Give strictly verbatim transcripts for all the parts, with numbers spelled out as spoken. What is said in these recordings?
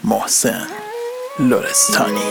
محسن لرستانی.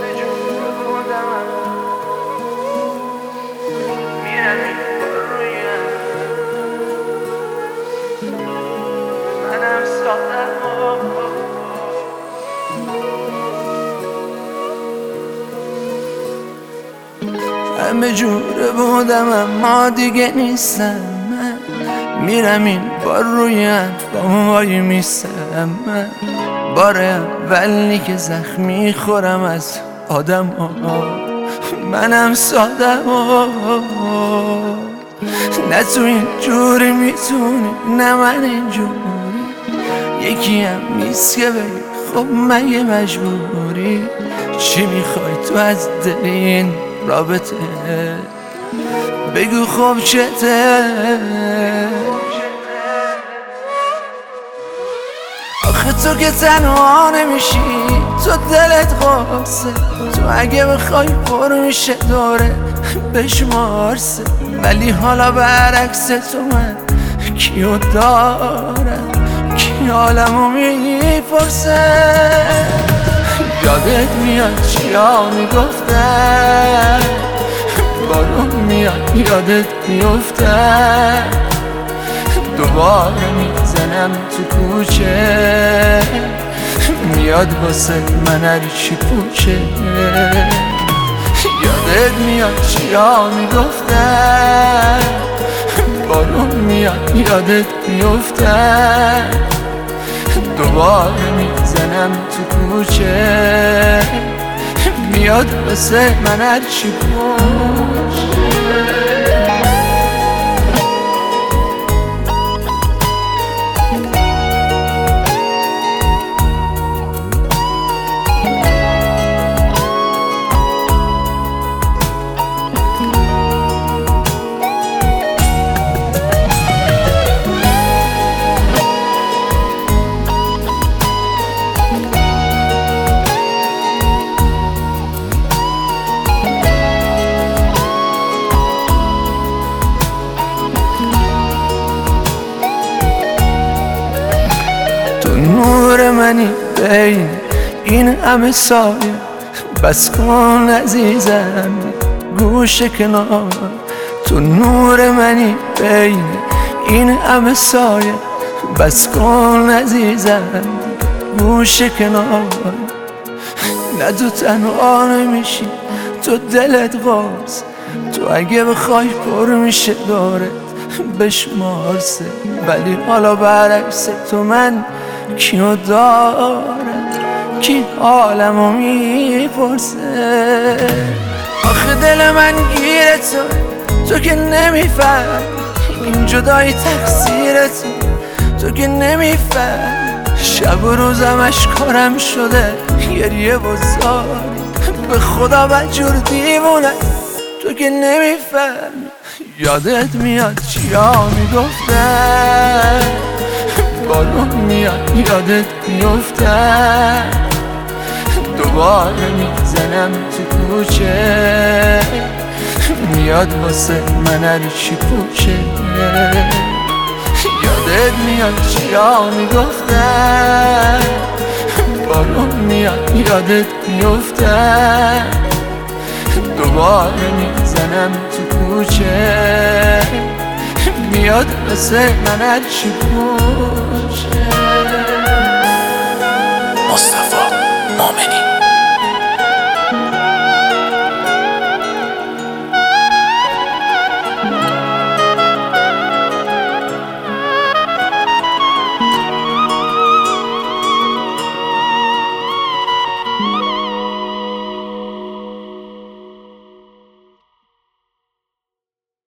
همه جوره بودم اما دیگه نیستم. من میرم این بار روی با وای میستم. من بار اولی که زخمی خورم از آدم ها. منم سادم ها. نه تو این جوری میتونی نه من این جوری. یکی هم نیست که بگی خب مگه مجبوری. چی میخوای تو از دل این رابطه؟ بگو خب چته؟ آخه تو که تنها نمیشی، تو دلت قاسه. تو اگه بخوای پر میشه دوره بشمارسه. ولی حالا برعکس تو من کیو دارم، کی حالمو میپرسه. یادت میاد چیا میگفتن، بارون میاد یادت میفتن. دوباره میزنم تو کوچه، میاد واسه من هرچی پوچه. یادت میاد چیا میگفتن، بارون میاد یادت میفتن. دوباره میزنم تو کوچه، میاد واسه من هرچی پوچه. نور منی بین این همه سایه، بس کن عزیزم گوش کنار. تو نور منی بین این همه سایه، بس کن عزیزم گوش کنار. نه تو تنها نمیشی، تو دلت قاس. تو اگه بخوای پر میشه دارت بشمارسه. ولی حالا برعکس تو من کیو دارم، کی حالمو میپرسه. آخه دل من گیره تو، تو که نمیفهم این جدایی تقصیر تو، تو که نمیفهم. شب و روزم اشکارم شده گریه و زاری. به خدا بدجور دیوونه تو که نمیفهم. یادت میاد چیا میگفتن، بارون میاد یادت میفتن. دوباره میزنم تو کوچه، میاد واسه من هرچی پوچه. یادت میاد چیا میگفتن، بارون میاد یادت میفتن. دوباره میزنم تو کوچه، میاد واسه من هرچی پوچه. مصطفی مؤمنی.